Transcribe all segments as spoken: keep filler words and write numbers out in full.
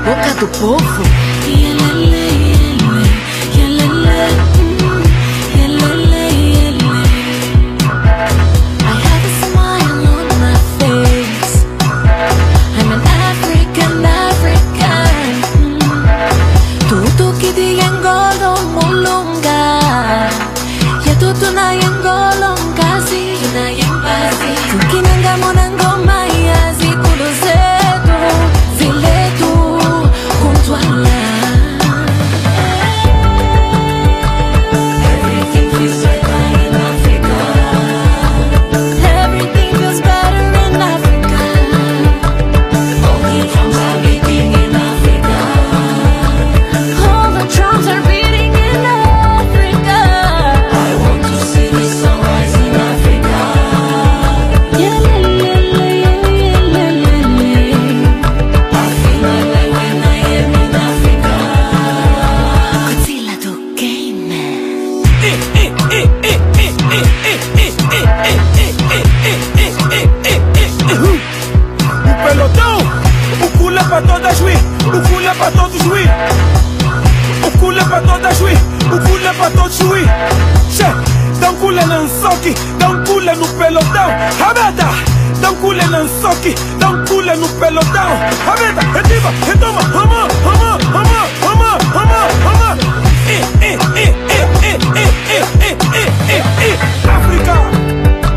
boca do povo. O pelotão, o culo é pra todas juiz, o culo é pra todos juiz. O culo é pra todas juiz, o culo é pra todos juiz. Che, dá um culo não soque, dá um culo no pelotão. Rabeta, dá um culo não soque, dá um culo no pelotão. Rabeta, retiva, retoma, rama, rama, rama, rama, rama, rama. Eh, eh, eh, eh, eh, eh, eh, eh, eh, eh, eh. África.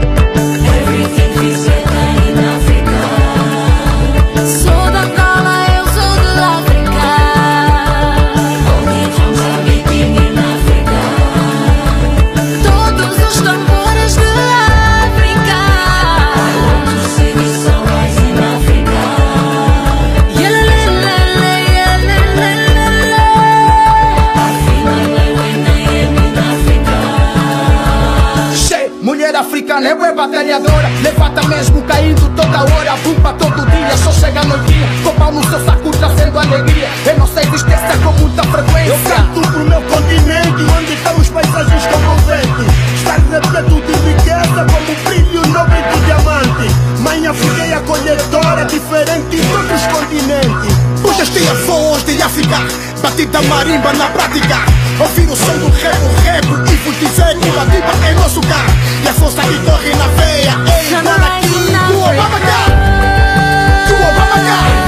Africana é bué batalhadora, levanta mesmo caindo toda hora, bumba todo dia, só chega no dia, com pau no seu saco trazendo alegria. Eu não sei esquecer com muita frequência. Eu canto pro meu continente, onde estão os paisagens comoventes. Está repleto de riqueza como o brilho nobre do diamante. Mãe África é acolhedora, diferente de outros continentes. Puxas-te a voz de África, batida marimba na prática. Ouvir o som do rebo, rebo e vos dizer que o Adiba é nosso carro. E a força que corre na veia, ei, manda aqui, do Obama cá, do Obama cá.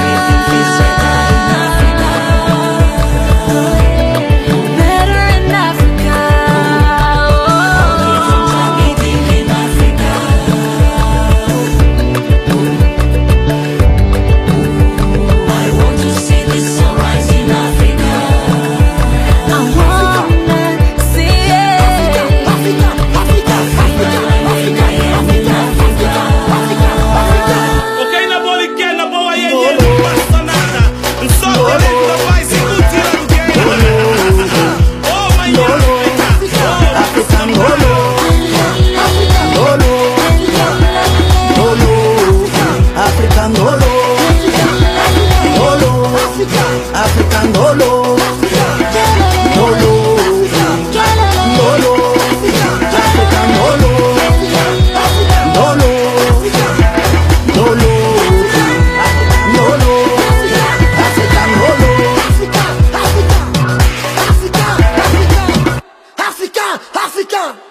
Africa!